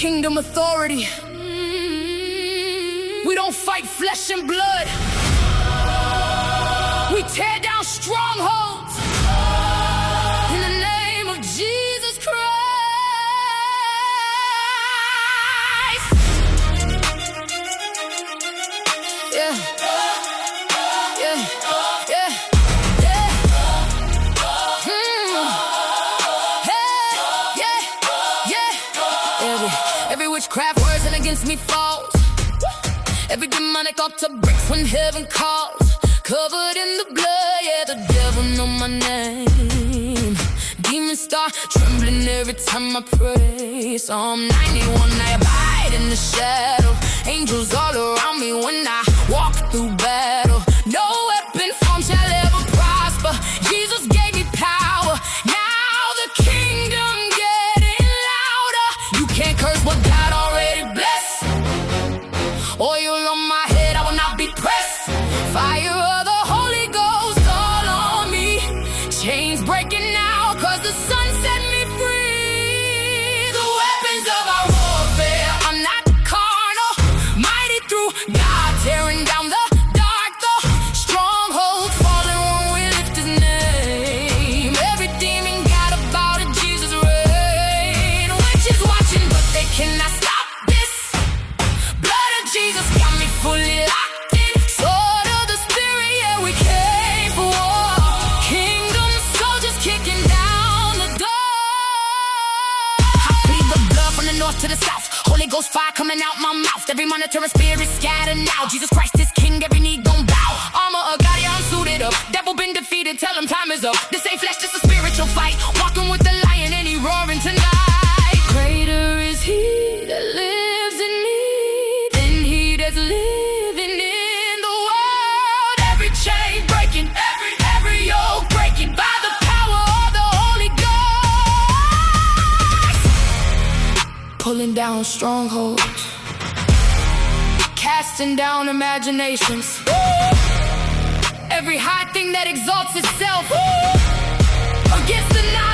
kingdom authority. We don't fight flesh and blood. We tear down strongholds in the name of Jesus Christ. Yeah. Yeah. Yeah. Yeah. Hey. Yeah. Yeah. Every witchcraft word and against me falls. Every demonic altar breaks when heaven calls. Covered in the blood, yeah, the devil know my name. Demons start trembling every time I pray. Psalm 91, I abide in the shadow. Angels all around me when I walk through battle. No weapon formed shall ever prosper. Jesus gave me power. Now the kingdom getting louder. You can't curse what God already blessed. Oil on my head, I will not be pressed. Fire of the Holy Ghost all on me. Chains breaking now, cause the sun set me free. The weapons of our warfare are not carnal. Mighty through God, tearing down the dark, the strongholds falling when we lift his name. Every demon got about it, Jesus reign. Witches watching, but they cannot stop this. Blood of Jesus got me fully locked. To the south, Holy Ghost fire coming out my mouth. Every monitoring spirit scattered now. Jesus Christ is king, every knee gon' bow. Armor of God, yeah, I'm suited up. Devil been defeated, tell him time is up. This ain't flesh, this a spiritual fight. Walking with the lion and he roaring tonight. Greater is he that lives in me than he that's living in the world. Every chain breaking, every yoke breaking by the power of the Holy Ghost. Pulling down strongholds, casting down imaginations. Every high thing that exalts itself against the knowledge